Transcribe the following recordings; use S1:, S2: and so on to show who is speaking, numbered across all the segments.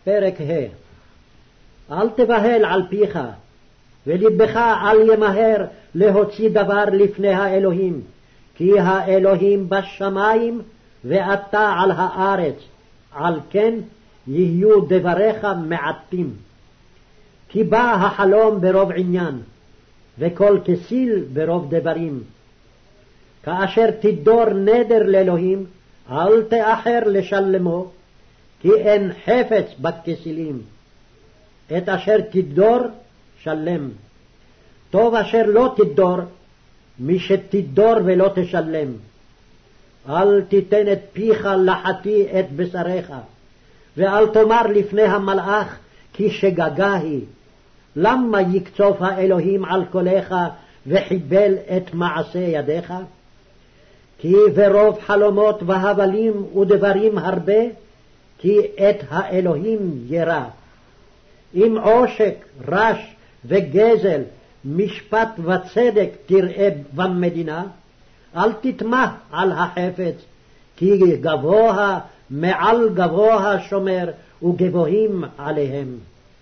S1: פרק ה'. אל תבהל על פיך, ולבך אל ימהר להוציא דבר לפני האלוהים, כי האלוהים בשמיים ואתה על הארץ, על כן יהיו דבריך מעטים. כי בא החלום ברוב עניין, וכל כסיל ברוב דברים. כאשר תדור נדר לאלוהים, אל תאחר לשלמו, כי אין חפץ בכסילים. את אשר תדור שלם. טוב אשר לא תדור, משתדור ולא תשלם. אל תיתן את פיך לחטיא את בשריך, ואל תאמר לפני המלאך כי שגגה היא. למה יקצוף האלוהים על קולך וחיבל את מעשה ידיך? כי ברוב חלומות והבלים ודברים הרבה, כי את האלוהים ירא. אם עושק, רש וגזל, משפט וצדק תראה במדינה, אל תטמח על החפץ, כי גבוה מעל גבוה שומר וגבוהים עליהם.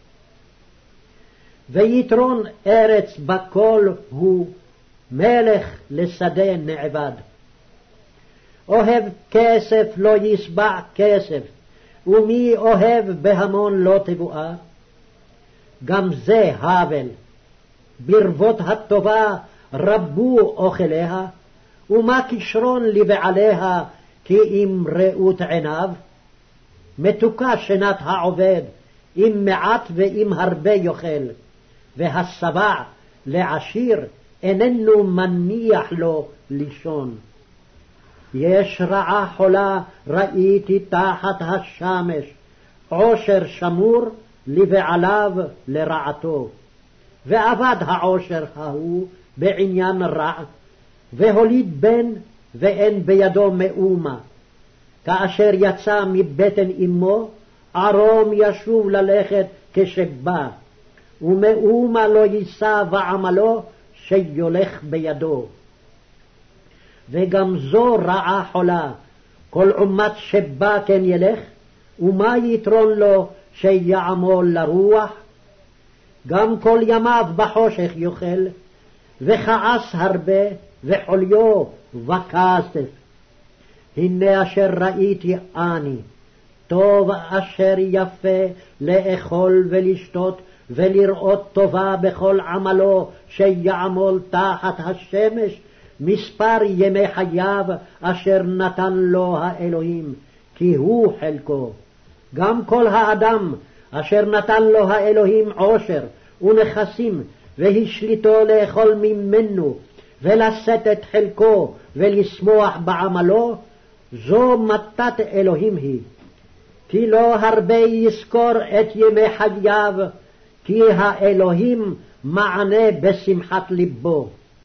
S1: ויתרון ארץ בכל הוא, מלך לשדה נעבד. אוהב כסף לא ישבע כסף, ומי אוהב בהמון לא תבואה. גם זה הבל. ברבות הטובה רבו אוכליה, ומה כישרון לבעליה כי אם ראות עיניו. מתוקה שנת העובד, אם מעט ואם הרבה יאכל, והשבע לעשיר איננו מניח לו לישון. יש רעה חולה ראיתי תחת השמש, עושר שמור לבעליו לרעתו. ועבד העושר ההוא בעניין רע, והוליד בן ואין בידו מאומה. כאשר יצא מבטן אמו, ערום ישוב ללכת כשבא, ומאומה לא יישא ועמלו שיולך בידו. וגם זו רעה חולה, כל עומת שבא כן ילך, ומה יתרון לו שיעמול לרוח? גם כל ימיו בחושך יאכל, וכעס הרבה, וחוליו וכסף. הנה אשר ראיתי אני, טוב אשר יפה לאכול ולשתות, ולראות טובה בכל עמלו שיעמול תחת השמש, מספר ימי חייו אשר נתן לו האלוהים, כי הוא חלקו. גם כל האדם אשר נתן לו האלוהים עושר ונכסים, והשליטו לאכול ממנו, ולשאת את חלקו ולשמוח בעמלו, זו מתת אלוהים היא. כי לא הרבה יזכור את ימי חייו, כי האלוהים מענה בשמחת ליבו.